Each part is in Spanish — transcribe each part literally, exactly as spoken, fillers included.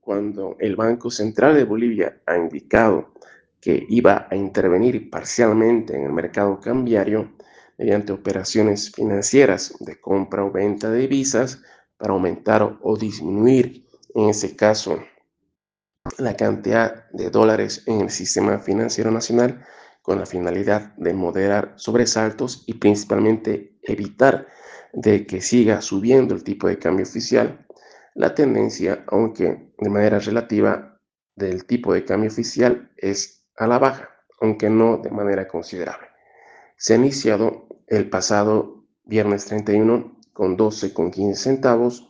cuando el Banco Central de Bolivia ha indicado que iba a intervenir parcialmente en el mercado cambiario mediante operaciones financieras de compra o venta de divisas para aumentar o disminuir, en ese caso, la cantidad de dólares en el sistema financiero nacional con la finalidad de moderar sobresaltos y principalmente evitar de que siga subiendo el tipo de cambio oficial. La tendencia, aunque de manera relativa, del tipo de cambio oficial es a la baja, aunque no de manera considerable. Se ha iniciado el pasado viernes treinta y uno con doce con quince centavos,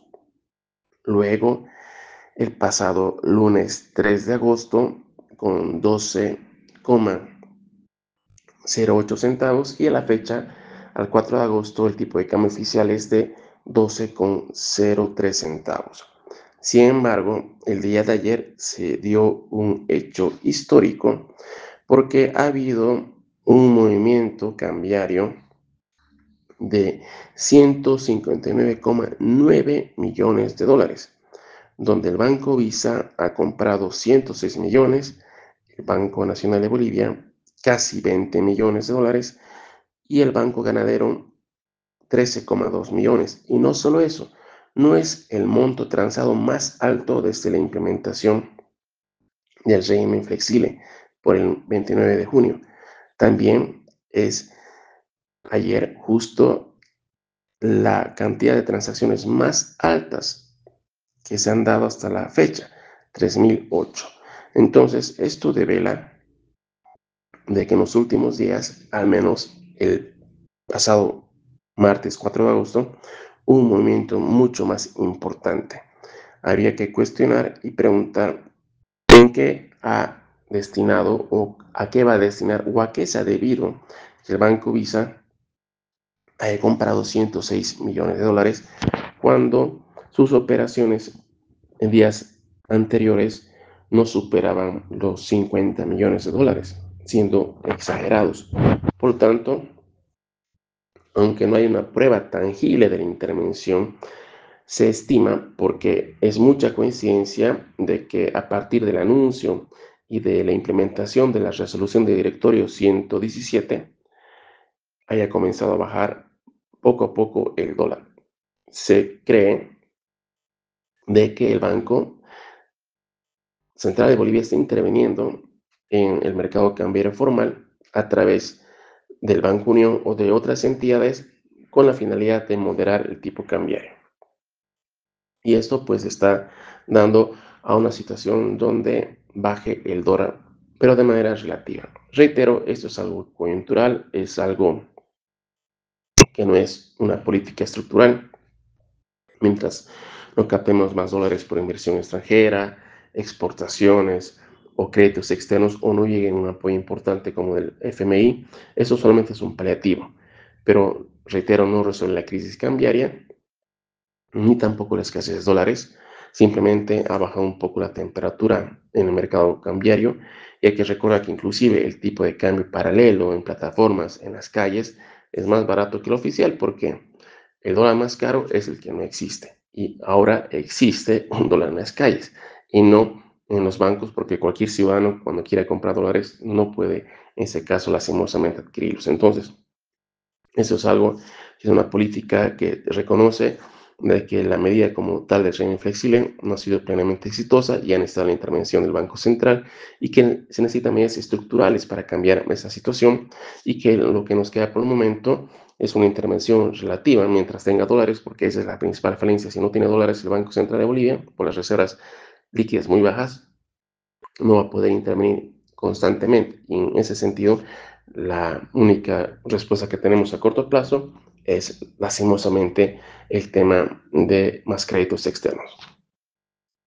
luego el pasado lunes tres de agosto con doce coma cero ocho centavos y a la fecha, al cuatro de agosto, el tipo de cambio oficial es de doce coma cero tres centavos. Sin embargo, el día de ayer se dio un hecho histórico porque ha habido un movimiento cambiario de ciento cincuenta y nueve coma nueve millones de dólares, donde el Banco Visa ha comprado ciento seis millones, el Banco Nacional de Bolivia casi veinte millones de dólares y el Banco Ganadero trece coma dos millones. Y no solo eso, no es el monto transado más alto desde la implementación del régimen flexible por el veintinueve de junio. También es ayer justo la cantidad de transacciones más altas que se han dado hasta la fecha, tres mil ocho. Entonces, esto devela de que en los últimos días, al menos el pasado martes cuatro de agosto, hubo un movimiento mucho más importante. Habría que cuestionar y preguntar en qué ha destinado o a qué va a destinar o a qué se ha debido que el Banco Visa haya comprado ciento seis millones de dólares cuando sus operaciones en días anteriores no superaban los cincuenta millones de dólares, siendo exagerados. Por tanto, aunque no hay una prueba tangible de la intervención, se estima, porque es mucha coincidencia, de que a partir del anuncio y de la implementación de la resolución de directorio ciento diecisiete haya comenzado a bajar poco a poco el dólar. Se cree de que el Banco Central de Bolivia está interviniendo en el mercado cambiario formal a través del Banco Unión o de otras entidades con la finalidad de moderar el tipo cambiario. Y esto pues está dando a una situación donde baje el dólar, pero de manera relativa. Reitero, esto es algo coyuntural, es algo que no es una política estructural. Mientras no captemos más dólares por inversión extranjera, exportaciones o créditos externos o no lleguen un apoyo importante como el F M I, eso solamente es un paliativo. Pero, reitero, no resuelve la crisis cambiaria ni tampoco la escasez de dólares. Simplemente ha bajado un poco la temperatura en el mercado cambiario y hay que recordar que inclusive el tipo de cambio paralelo en plataformas, en las calles, es más barato que el oficial porque el dólar más caro es el que no existe. Y ahora existe un dólar en las calles y no en los bancos porque cualquier ciudadano cuando quiera comprar dólares no puede, en ese caso, lastimosamente adquirirlos. Entonces, eso es algo, es una política que reconoce de que la medida como tal del régimen flexible no ha sido plenamente exitosa y ha necesitado la intervención del Banco Central y que se necesitan medidas estructurales para cambiar esa situación y que lo que nos queda por el momento es una intervención relativa mientras tenga dólares, porque esa es la principal falencia. Si no tiene dólares el Banco Central de Bolivia, por las reservas líquidas muy bajas, no va a poder intervenir constantemente. Y en ese sentido, la única respuesta que tenemos a corto plazo es lastimosamente el tema de más créditos externos.